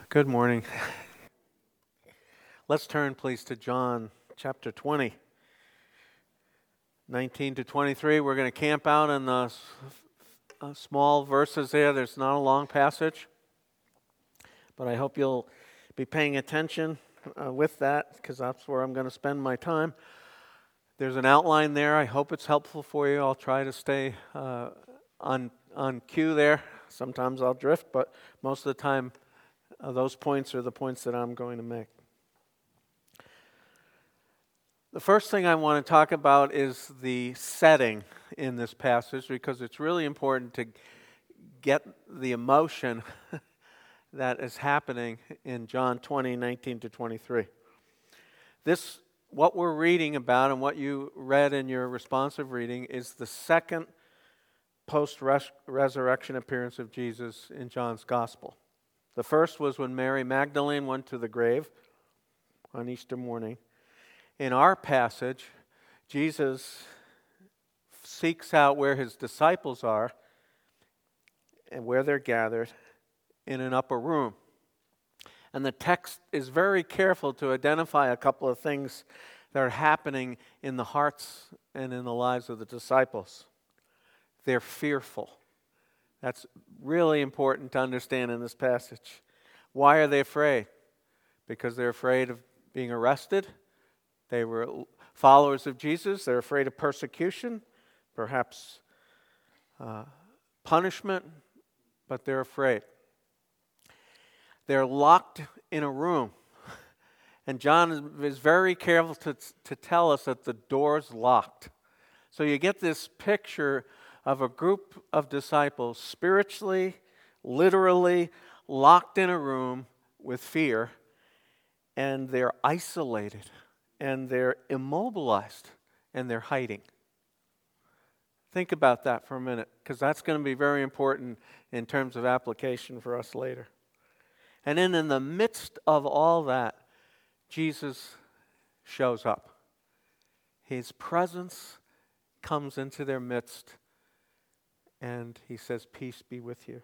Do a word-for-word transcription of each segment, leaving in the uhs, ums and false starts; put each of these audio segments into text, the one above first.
Good morning. Let's turn, please, to John chapter twenty, nineteen to twenty-three. We're going to camp out in the uh, small verses there. There's not a long passage, but I hope you'll be paying attention uh, with that, because that's where I'm going to spend my time. There's an outline there. I hope it's helpful for you. I'll try to stay uh, on on cue there. Sometimes I'll drift, but most of the time, Uh, those points are the points that I'm going to make. The first thing I want to talk about is the setting in this passage, because it's really important to get the emotion that is happening in John twenty, nineteen to twenty-three. This, what we're reading about and what you read in your responsive reading, is the second post-resurrection appearance of Jesus in John's Gospel. The first was when Mary Magdalene went to the grave on Easter morning. In our passage, Jesus seeks out where his disciples are and where they're gathered in an upper room. And the text is very careful to identify a couple of things that are happening in the hearts and in the lives of the disciples. They're fearful. That's really important to understand in this passage. Why are they afraid? Because they're afraid of being arrested. They were followers of Jesus. They're afraid of persecution, perhaps uh, punishment, but they're afraid. They're locked in a room. And John is, is very careful to, to tell us that the door's locked. So you get this picture of a group of disciples spiritually, literally locked in a room with fear, and they're isolated, and they're immobilized, and they're hiding. Think about that for a minute, because that's going to be very important in terms of application for us later. And then in the midst of all that, Jesus shows up. His presence comes into their midst, and he says, "Peace be with you."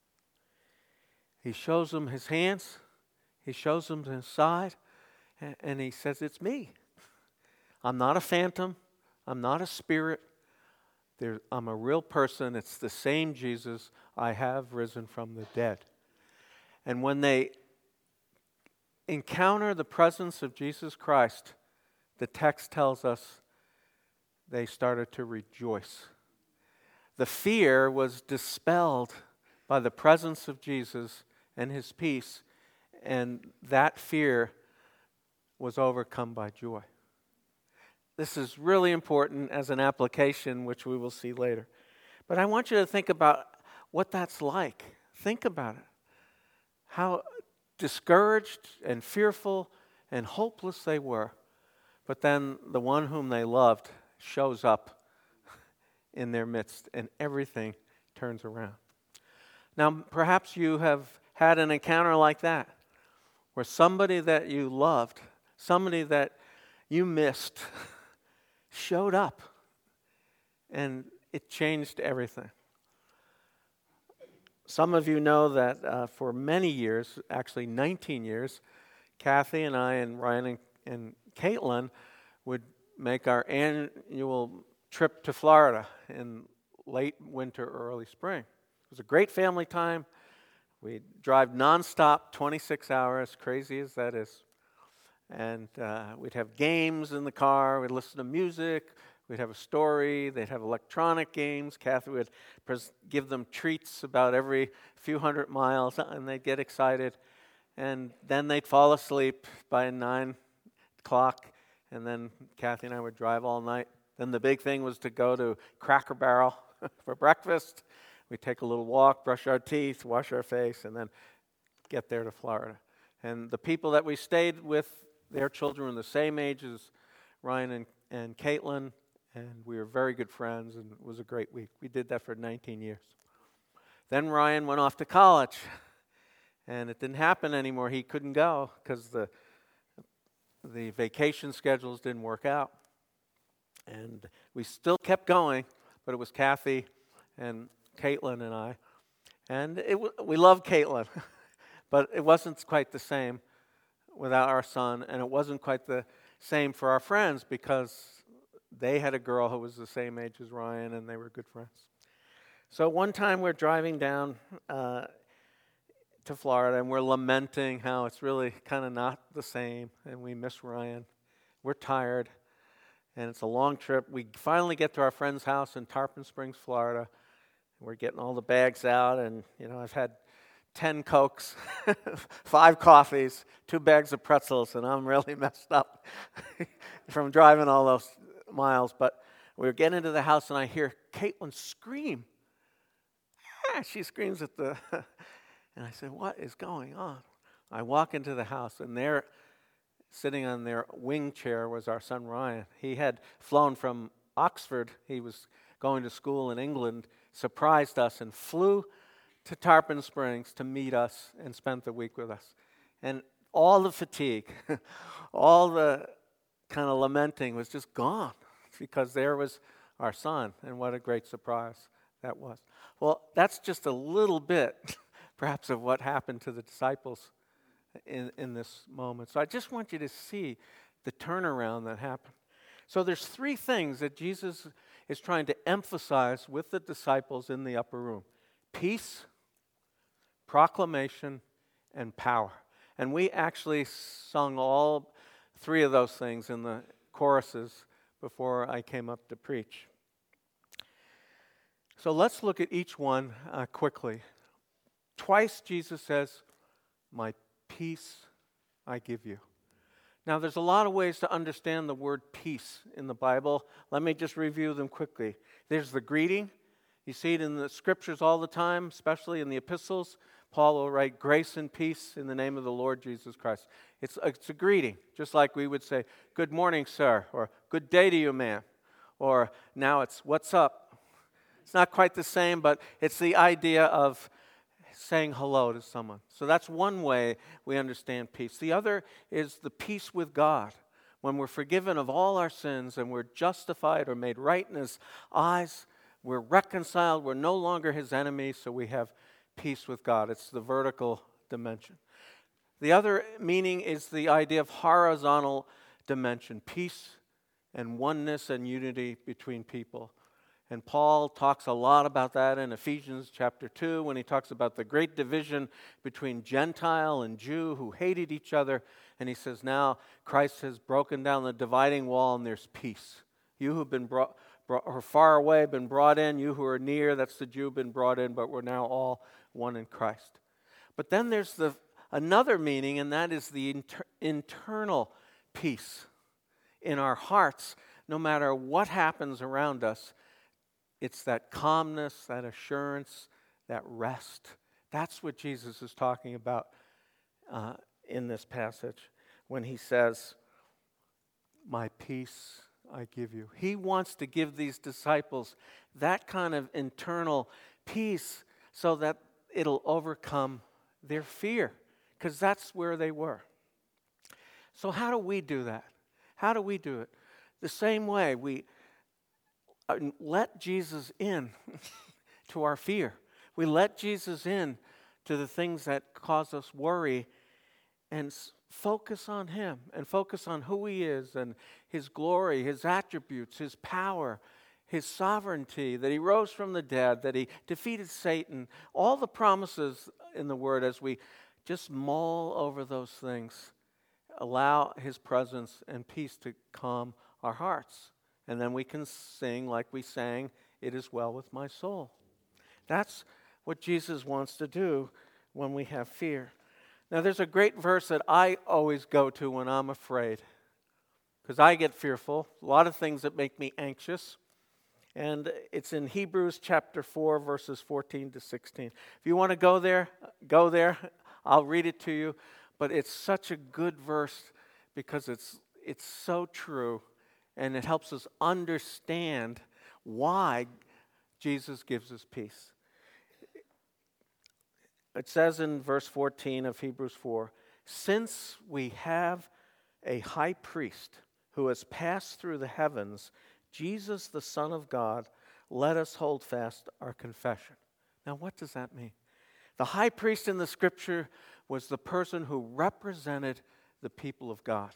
He shows them his hands. He shows them his side. And he says, "It's me. I'm not a phantom. I'm not a spirit. There, I'm a real person. It's the same Jesus. I have risen from the dead." And when they encounter the presence of Jesus Christ, the text tells us they started to rejoice. The fear was dispelled by the presence of Jesus and his peace, and that fear was overcome by joy. This is really important as an application, which we will see later. But I want you to think about what that's like. Think about it. How discouraged and fearful and hopeless they were. But then the one whom they loved shows up in their midst, and everything turns around. Now, perhaps you have had an encounter like that, where somebody that you loved, somebody that you missed, showed up, and it changed everything. Some of you know that uh, for many years, actually nineteen years, Kathy and I and Ryan and, and Caitlin would make our annual trip to Florida in late winter, early spring. It was a great family time. We'd drive nonstop, twenty-six hours, crazy as that is. And uh, we'd have games in the car. We'd listen to music. We'd have a story. They'd have electronic games. Kathy would pres- give them treats about every few hundred miles, and they'd get excited. And then they'd fall asleep by nine o'clock, and then Kathy and I would drive all night. Then the big thing was to go to Cracker Barrel for breakfast. We'd take a little walk, brush our teeth, wash our face, and then get there to Florida. And the people that we stayed with, their children were the same age as Ryan and, and Caitlin, and we were very good friends, and it was a great week. We did that for nineteen years. Then Ryan went off to college, and it didn't happen anymore. He couldn't go because the, the vacation schedules didn't work out. And we still kept going, but it was Kathy and Caitlin and I. And it, we loved Caitlin. But it wasn't quite the same without our son, and it wasn't quite the same for our friends because they had a girl who was the same age as Ryan, and they were good friends. So one time we're driving down uh, to Florida, and we're lamenting how it's really kind of not the same, and we miss Ryan. We're tired, and it's a long trip. We finally get to our friend's house in Tarpon Springs, Florida. We're getting all the bags out, and, you know, I've had ten Cokes, five coffees, two bags of pretzels, and I'm really messed up from driving all those miles. But we were getting into the house, and I hear Caitlin scream. Ah, she screams at the... And I said, what is going on? I walk into the house, and there, sitting on their wing chair, was our son Ryan. He had flown from Oxford. He was going to school in England, surprised us, and flew to Tarpon Springs to meet us and spent the week with us. And all the fatigue, all the kind of lamenting was just gone because there was our son, and what a great surprise that was. Well, that's just a little bit perhaps of what happened to the disciples in, in this moment. So I just want you to see the turnaround that happened. So there's three things that Jesus is trying to emphasize with the disciples in the upper room: peace, proclamation, and power. And we actually sung all three of those things in the choruses before I came up to preach. So let's look at each one uh, quickly. Twice Jesus says, my peace I give you. Now there's a lot of ways to understand the word peace in the Bible. Let me just review them quickly. There's the greeting. You see it in the scriptures all the time, especially in the epistles. Paul will write, grace and peace in the name of the Lord Jesus Christ. It's, it's a greeting, just like we would say, good morning, sir, or good day to you, ma'am. Or now it's, what's up? It's not quite the same, but it's the idea of saying hello to someone. So that's one way we understand peace. The other is the peace with God. When we're forgiven of all our sins and we're justified or made right in His eyes, we're reconciled, we're no longer His enemies, so we have peace with God. It's the vertical dimension. The other meaning is the idea of horizontal dimension, peace and oneness and unity between people. And Paul talks a lot about that in Ephesians chapter two when he talks about the great division between Gentile and Jew who hated each other. And he says, now Christ has broken down the dividing wall and there's peace. You who've been brought, brought or far away, been brought in. You who are near, that's the Jew, been brought in, but we're now all one in Christ. But then there's the another meaning, and that is the inter- internal peace in our hearts. No matter what happens around us, it's that calmness, that assurance, that rest. That's what Jesus is talking about uh, in this passage when he says, my peace I give you. He wants to give these disciples that kind of internal peace so that it'll overcome their fear, because that's where they were. So how do we do that? How do we do it? The same way we let Jesus in to our fear. We let Jesus in to the things that cause us worry and focus on Him and focus on who He is and His glory, His attributes, His power, His sovereignty, that He rose from the dead, that He defeated Satan. All the promises in the Word, as we just mull over those things, allow His presence and peace to calm our hearts. And then we can sing like we sang, it is well with my soul. That's what Jesus wants to do when we have fear. Now there's a great verse that I always go to when I'm afraid, because I get fearful. A lot of things that make me anxious. And it's in Hebrews chapter four, verses fourteen to sixteen. If you want to go there, go there. I'll read it to you. But it's such a good verse because it's it's so true. And it helps us understand why Jesus gives us peace. It says in verse fourteen of Hebrews four, since we have a high priest who has passed through the heavens, Jesus the Son of God, let us hold fast our confession. Now what does that mean? The high priest in the scripture was the person who represented the people of God.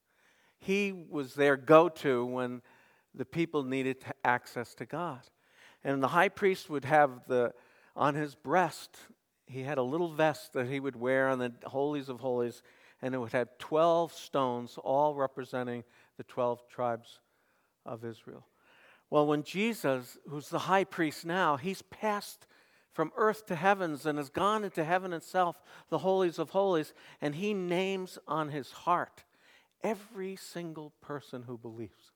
He was their go-to when the people needed access to God. And the high priest would have the, on his breast, he had a little vest that he would wear on the holies of holies, and it would have twelve stones, all representing the twelve tribes of Israel. Well, when Jesus, who's the high priest now, he's passed from earth to heavens and has gone into heaven itself, the holies of holies, and he names on his heart every single person who believes.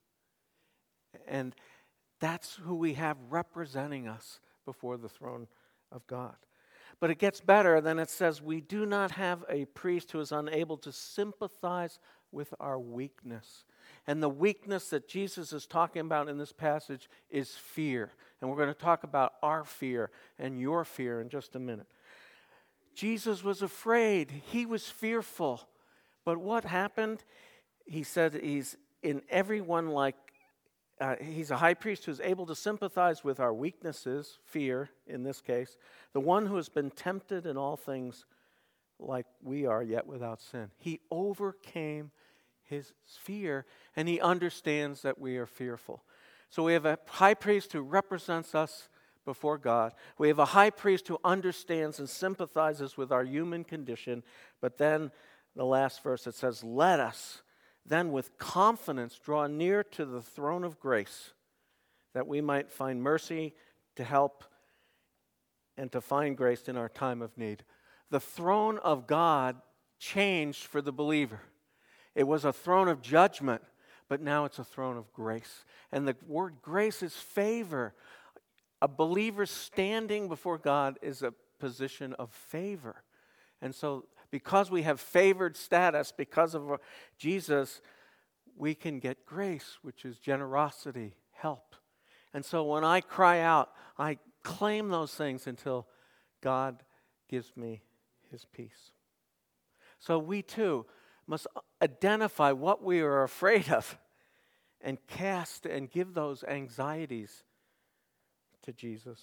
And that's who we have representing us before the throne of God. But it gets better. Then it says, we do not have a priest who is unable to sympathize with our weakness. And the weakness that Jesus is talking about in this passage is fear. And we're going to talk about our fear and your fear in just a minute. Jesus was afraid. He was fearful. But what happened? He said he's in everyone like, uh, he's a high priest who's able to sympathize with our weaknesses, fear in this case, the one who has been tempted in all things like we are, yet without sin. He overcame his fear, and he understands that we are fearful. So we have a high priest who represents us before God. We have a high priest who understands and sympathizes with our human condition. But then the last verse, it says, let us then with confidence draw near to the throne of grace, that we might find mercy to help and to find grace in our time of need. The throne of God changed for the believer. It was a throne of judgment, but now it's a throne of grace. And the word grace is favor. A believer standing before God is a position of favor. And so because we have favored status, because of Jesus, we can get grace, which is generosity, help. And so when I cry out, I claim those things until God gives me his peace. So we too must identify what we are afraid of and cast and give those anxieties to Jesus.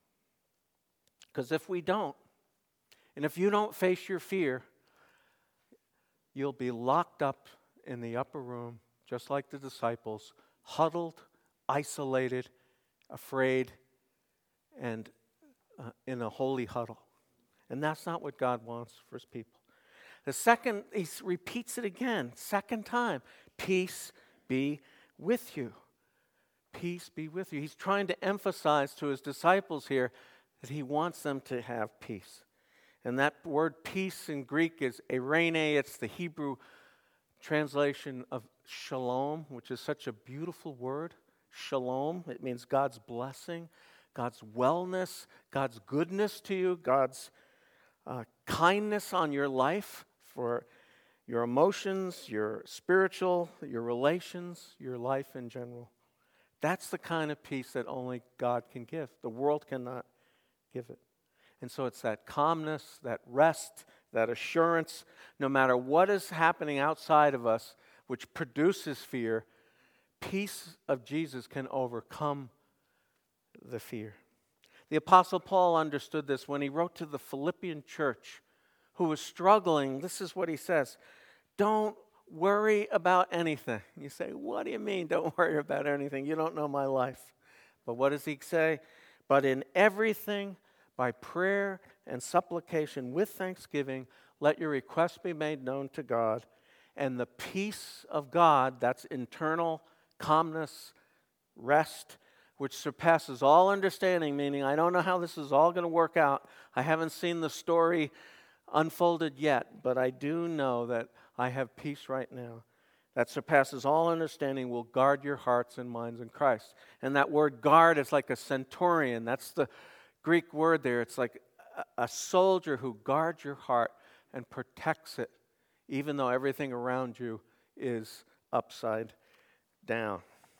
Because if we don't, and if you don't face your fear, you'll be locked up in the upper room, just like the disciples, huddled, isolated, afraid, and uh, in a holy huddle. And that's not what God wants for his people. The second, he repeats it again, second time, peace be with you. Peace be with you. He's trying to emphasize to his disciples here that he wants them to have peace. And that word peace in Greek is eirene. It's the Hebrew translation of shalom, which is such a beautiful word. Shalom, it means God's blessing, God's wellness, God's goodness to you, God's uh, kindness on your life, for your emotions, your spiritual, your relations, your life in general. That's the kind of peace that only God can give. The world cannot give it. And so it's that calmness, that rest, that assurance, no matter what is happening outside of us, which produces fear, peace of Jesus can overcome the fear. The Apostle Paul understood this when he wrote to the Philippian church who was struggling. This is what he says, don't worry about anything. You say, what do you mean, don't worry about anything? You don't know my life. But what does he say? But in everything, by prayer and supplication with thanksgiving, let your requests be made known to God. And the peace of God, that's internal calmness, rest, which surpasses all understanding, meaning I don't know how this is all going to work out. I haven't seen the story unfolded yet, but I do know that I have peace right now. That surpasses all understanding will guard your hearts and minds in Christ. And that word guard is like a centurion. That's the Greek word there. It's like a soldier who guards your heart and protects it, even though everything around you is upside down.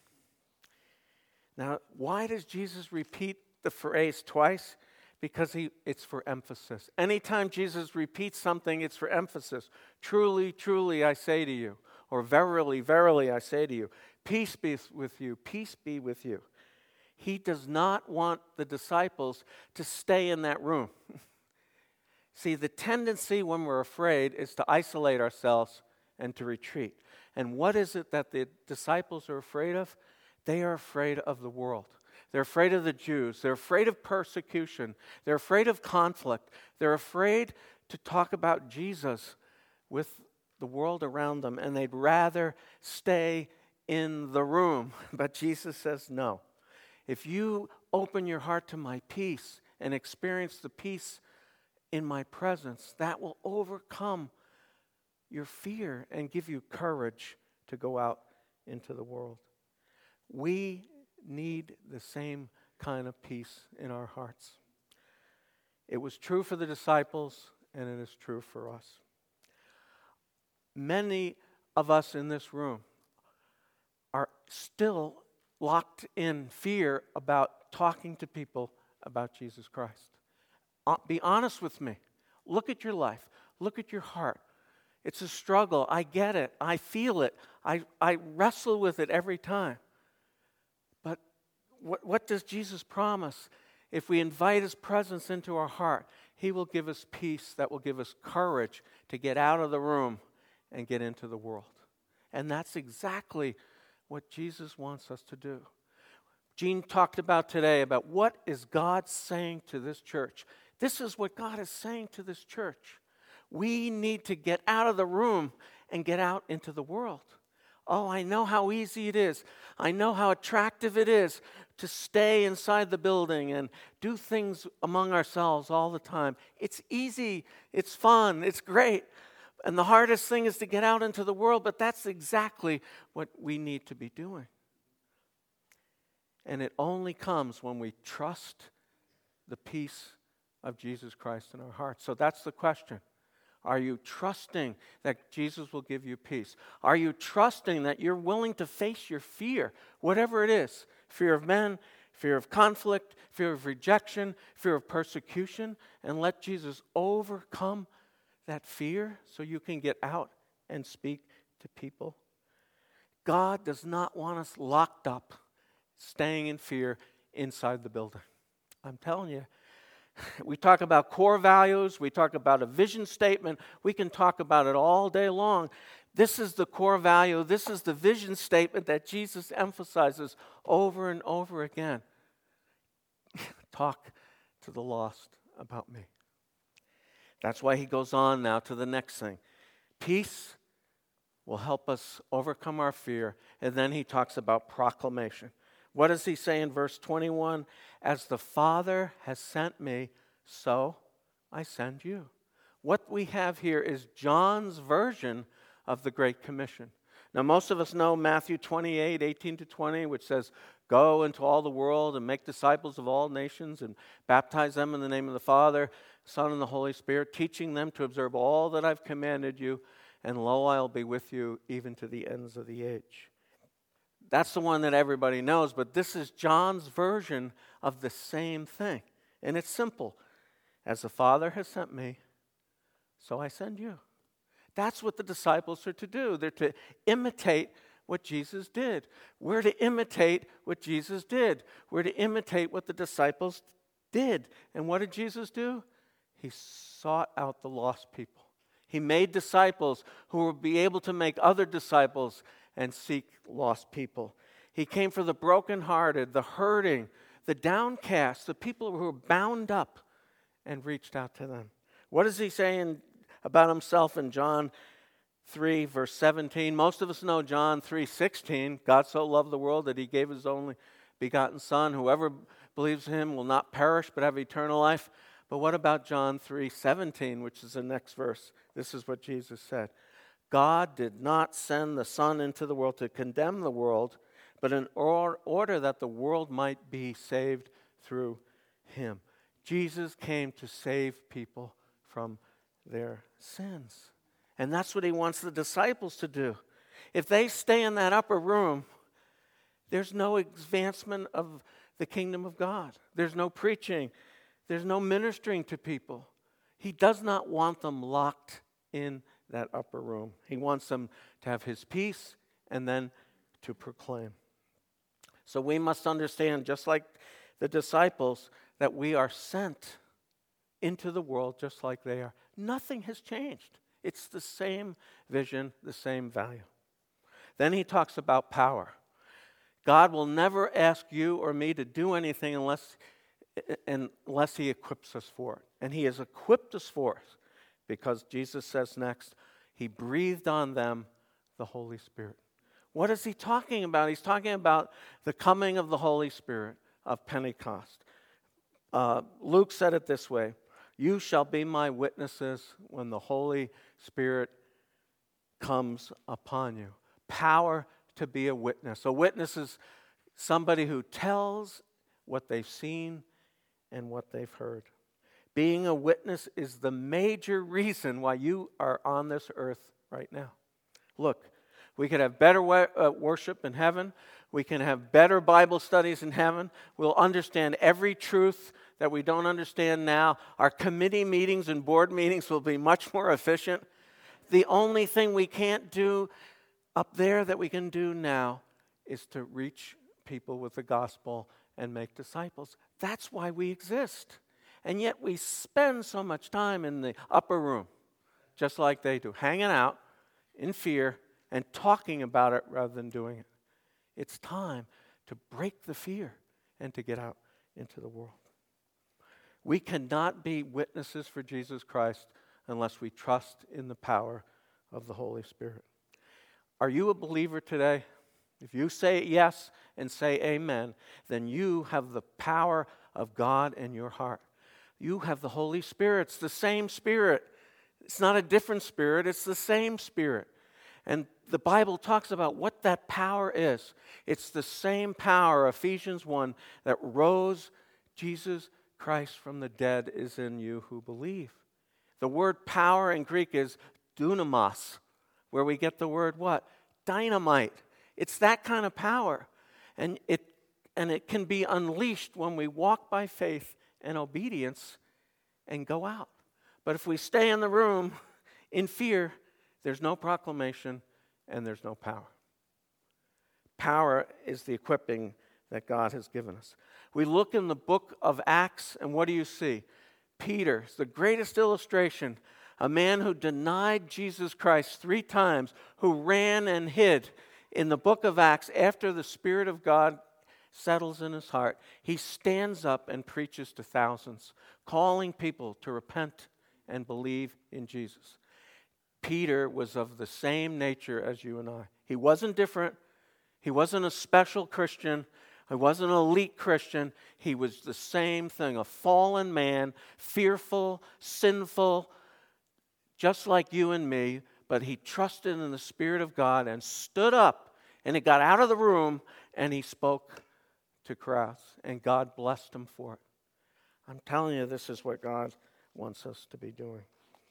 Now, why does Jesus repeat the phrase twice? Because he, it's for emphasis. Anytime Jesus repeats something, it's for emphasis. Truly, truly, I say to you, or verily, verily, I say to you, peace be with you, peace be with you. He does not want the disciples to stay in that room. See, the tendency when we're afraid is to isolate ourselves and to retreat. And what is it that the disciples are afraid of? They are afraid of the world. They're afraid of the Jews. They're afraid of persecution. They're afraid of conflict. They're afraid to talk about Jesus with the world around them, and they'd rather stay in the room. But Jesus says, no. If you open your heart to my peace and experience the peace in my presence, that will overcome your fear and give you courage to go out into the world. We need the same kind of peace in our hearts. It was true for the disciples, and it is true for us. Many of us in this room are still locked in fear about talking to people about Jesus Christ. Uh, be honest with me. Look at your life. Look at your heart. It's a struggle. I get it. I feel it. I, I wrestle with it every time. But what, what does Jesus promise? If we invite His presence into our heart, He will give us peace that will give us courage to get out of the room and get into the world. And that's exactly what Jesus wants us to do. Gene talked about today about what is God saying to this church. This is what God is saying to this church. We need to get out of the room and get out into the world. Oh, I know how easy it is. I know how attractive it is to stay inside the building and do things among ourselves all the time. It's easy. It's fun. It's great. And the hardest thing is to get out into the world, but that's exactly what we need to be doing. And it only comes when we trust the peace of Jesus Christ in our hearts. So that's the question. Are you trusting that Jesus will give you peace? Are you trusting that you're willing to face your fear, whatever it is? Fear of men, fear of conflict, fear of rejection, fear of persecution, and let Jesus overcome that fear so you can get out and speak to people? God does not want us locked up, staying in fear inside the building. I'm telling you. We talk about core values. We talk about a vision statement. We can talk about it all day long. This is the core value. This is the vision statement that Jesus emphasizes over and over again. Talk to the lost about me. That's why he goes on now to the next thing. Peace will help us overcome our fear. And then he talks about proclamation. What does he say in verse twenty-one? As the Father has sent me, so I send you. What we have here is John's version of the Great Commission. Now, most of us know Matthew twenty-eight, eighteen to twenty, which says, go into all the world and make disciples of all nations and baptize them in the name of the Father, Son, and the Holy Spirit, teaching them to observe all that I've commanded you, and lo, I'll be with you even to the ends of the age. That's the one that everybody knows, but this is John's version of the same thing. And it's simple. As the Father has sent me, so I send you. That's what the disciples are to do. They're to imitate what Jesus did. We're to imitate what Jesus did. We're to imitate what the disciples did. And what did Jesus do? He sought out the lost people. He made disciples who would be able to make other disciples and seek lost people. He came for the brokenhearted, the hurting, the downcast, the people who were bound up, and reached out to them. What is he saying about himself in John three, verse seventeen? Most of us know John three sixteen. God so loved the world that he gave his only begotten Son. Whoever believes in him will not perish but have eternal life. But what about John three seventeen, which is the next verse? This is what Jesus said. God did not send the Son into the world to condemn the world, but in or- order that the world might be saved through him. Jesus came to save people from their sins. And that's what he wants the disciples to do. If they stay in that upper room, there's no advancement of the kingdom of God. There's no preaching. There's no ministering to people. He does not want them locked in that upper room. He wants them to have his peace and then to proclaim. So we must understand, just like the disciples, that we are sent into the world just like they are. Nothing has changed. It's the same vision, the same value. Then he talks about power. God will never ask you or me to do anything unless, unless he equips us for it. And he has equipped us for it because Jesus says next, he breathed on them the Holy Spirit. What is he talking about? He's talking about the coming of the Holy Spirit of Pentecost. Uh, Luke said it this way, you shall be my witnesses when the Holy Spirit comes upon you. Power to be a witness. A witness is somebody who tells what they've seen and what they've heard. Being a witness is the major reason why you are on this earth right now. Look, we could have better worship in heaven. We can have better Bible studies in heaven. We'll understand every truth that we don't understand now. Our committee meetings and board meetings will be much more efficient. The only thing we can't do up there that we can do now is to reach people with the gospel and make disciples. That's why we exist. And yet we spend so much time in the upper room, just like they do, hanging out in fear and talking about it rather than doing it. It's time to break the fear and to get out into the world. We cannot be witnesses for Jesus Christ unless we trust in the power of the Holy Spirit. Are you a believer today? If you say yes and say amen, then you have the power of God in your heart. You have the Holy Spirit. It's the same Spirit. It's not a different Spirit. It's the same Spirit. And the Bible talks about what that power is. It's the same power, Ephesians one, that rose Jesus Christ from the dead is in you who believe. The word power in Greek is dunamos, where we get the word what? Dynamite. It's that kind of power. And it, and it can be unleashed when we walk by faith and obedience and go out. But if we stay in the room in fear, there's no proclamation and there's no power. Power is the equipping that God has given us. We look in the book of Acts, and what do you see? Peter is the greatest illustration. A man who denied Jesus Christ three times, who ran and hid. In the book of Acts, after the Spirit of God settles in his heart, he stands up and preaches to thousands, calling people to repent and believe in Jesus. Peter was of the same nature as you and I. He wasn't different. He wasn't a special Christian. He wasn't an elite Christian. He was the same thing, a fallen man, fearful, sinful, just like you and me, but he trusted in the Spirit of God and stood up, and he got out of the room, and he spoke to crowds, and God blessed him for it. I'm telling you, this is what God wants us to be doing.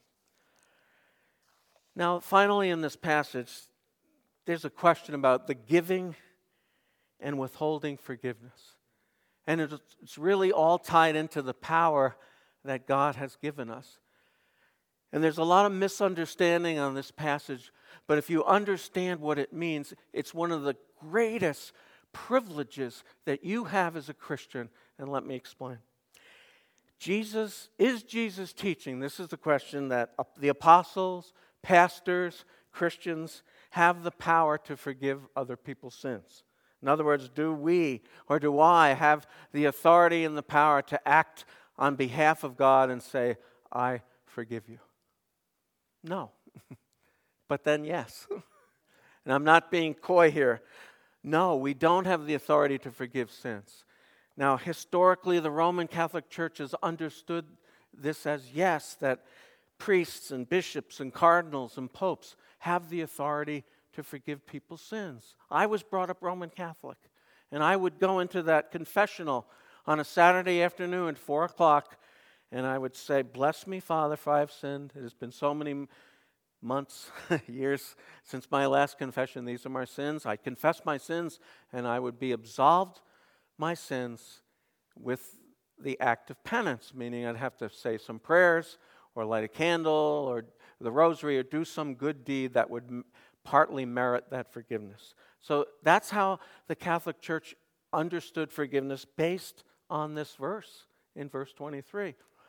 Now, finally in this passage, there's a question about the giving and withholding forgiveness. And it's really all tied into the power that God has given us. And there's a lot of misunderstanding on this passage, but if you understand what it means, it's one of the greatest privileges that you have as a Christian. And let me explain. Jesus, is Jesus teaching? This is the question that the apostles, pastors, Christians have the power to forgive other people's sins. In other words, do we or do I have the authority and the power to act on behalf of God and say, I forgive you? No. But then yes. And I'm not being coy here. No, we don't have the authority to forgive sins. Now, historically, the Roman Catholic Church has understood this as yes, that priests and bishops and cardinals and popes have the authority to forgive people's sins. I was brought up Roman Catholic, and I would go into that confessional on a Saturday afternoon at four o'clock, and I would say, bless me, Father, for I have sinned. It has been so many months, years since my last confession. These are my sins. I confess my sins, and I would be absolved my sins with the act of penance, meaning I'd have to say some prayers or light a candle or the rosary or do some good deed that would m- partly merit that forgiveness. So that's how the Catholic Church understood forgiveness based on this verse in verse twenty-three.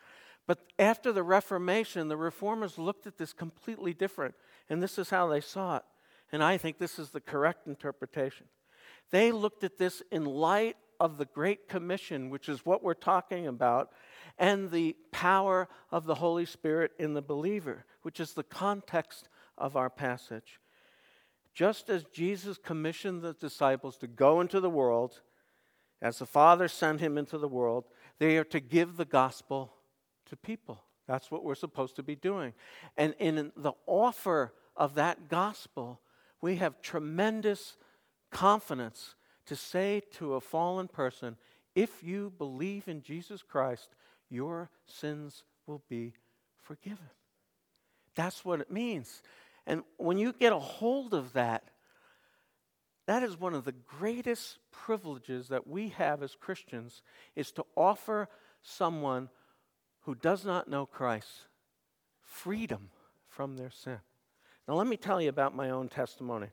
But after the Reformation, the Reformers looked at this completely different, and this is how they saw it. And I think this is the correct interpretation. They looked at this in light of the Great Commission, which is what we're talking about, and the power of the Holy Spirit in the believer, which is the context of our passage. Just as Jesus commissioned the disciples to go into the world, as the Father sent him into the world, they are to give the gospel to people. That's what we're supposed to be doing. And in the offer of that gospel, we have tremendous confidence to say to a fallen person, if you believe in Jesus Christ, your sins will be forgiven. That's what it means. And when you get a hold of that, that is one of the greatest privileges that we have as Christians, is to offer someone who does not know Christ freedom from their sin. Now let me tell you about my own testimony.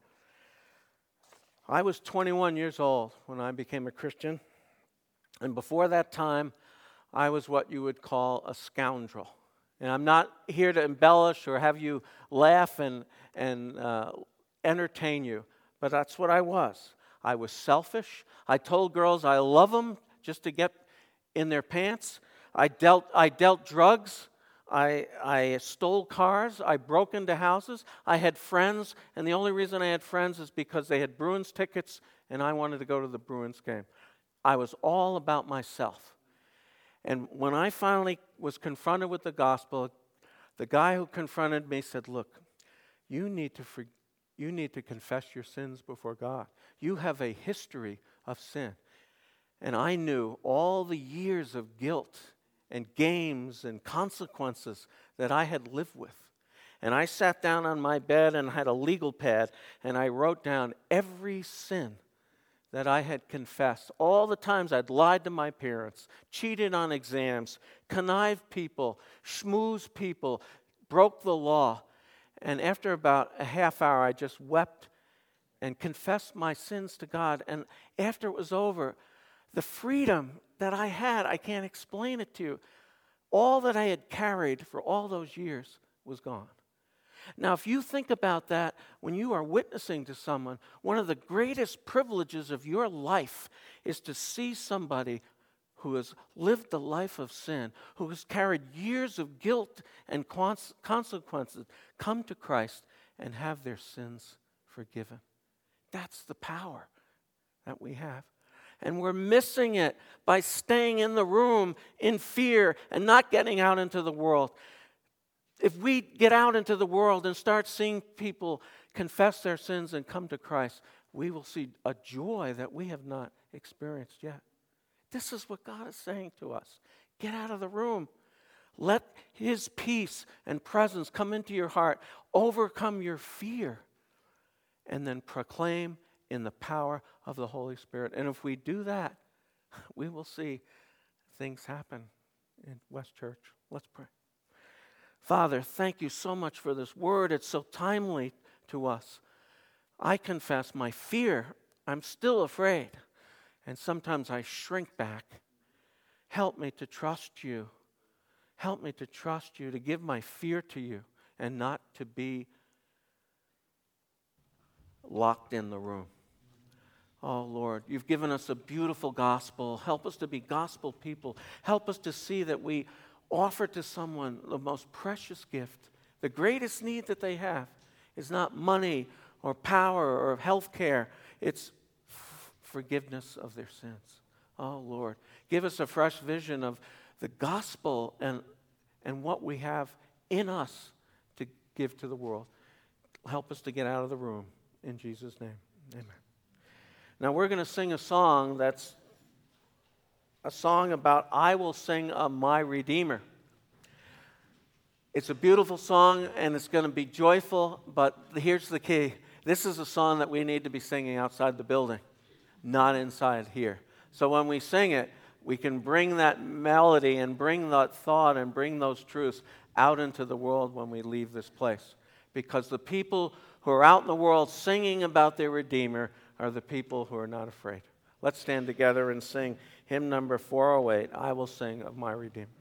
I was twenty-one years old when I became a Christian, and before that time, I was what you would call a scoundrel. And I'm not here to embellish or have you laugh and, and uh, entertain you, but that's what I was. I was selfish. I told girls I love them just to get in their pants. I dealt, I dealt drugs. I, I stole cars. I broke into houses. I had friends, and the only reason I had friends is because they had Bruins tickets, and I wanted to go to the Bruins game. I was all about myself. And when I finally was confronted with the gospel, the guy who confronted me said, look, you need to for, you need to confess your sins before God. You have a history of sin. And I knew all the years of guilt and games and consequences that I had lived with. And I sat down on my bed and had a legal pad, and I wrote down every sin that I had confessed. All the times I'd lied to my parents, cheated on exams, connived people, schmoozed people, broke the law. And after about a half hour, I just wept and confessed my sins to God. And after it was over, the freedom that I had, I can't explain it to you. All that I had carried for all those years was gone. Now, if you think about that, when you are witnessing to someone, one of the greatest privileges of your life is to see somebody who has lived the life of sin, who has carried years of guilt and consequences, come to Christ and have their sins forgiven. That's the power that we have. And we're missing it by staying in the room in fear and not getting out into the world. If we get out into the world and start seeing people confess their sins and come to Christ, we will see a joy that we have not experienced yet. This is what God is saying to us. Get out of the room. Let His peace and presence come into your heart. Overcome your fear. And then proclaim in the power of the Holy Spirit. And if we do that, we will see things happen in West Church. Let's pray. Father, thank you so much for this word. It's so timely to us. I confess my fear. I'm still afraid. And sometimes I shrink back. Help me to trust you. Help me to trust you, to give my fear to you, and not to be locked in the room. Oh, Lord, you've given us a beautiful gospel. Help us to be gospel people. Help us to see that we offer to someone the most precious gift. The greatest need that they have is not money or power or health care. It's f- forgiveness of their sins. Oh, Lord, give us a fresh vision of the gospel and, and what we have in us to give to the world. Help us to get out of the room. In Jesus' name, amen. Now we're going to sing a song that's a song about I will sing of my Redeemer. It's a beautiful song and it's going to be joyful, but here's the key. This is a song that we need to be singing outside the building, not inside here. So when we sing it, we can bring that melody and bring that thought and bring those truths out into the world when we leave this place. Because the people who are out in the world singing about their Redeemer are the people who are not afraid. Let's stand together and sing hymn number four oh eight, I Will Sing of My Redeemer.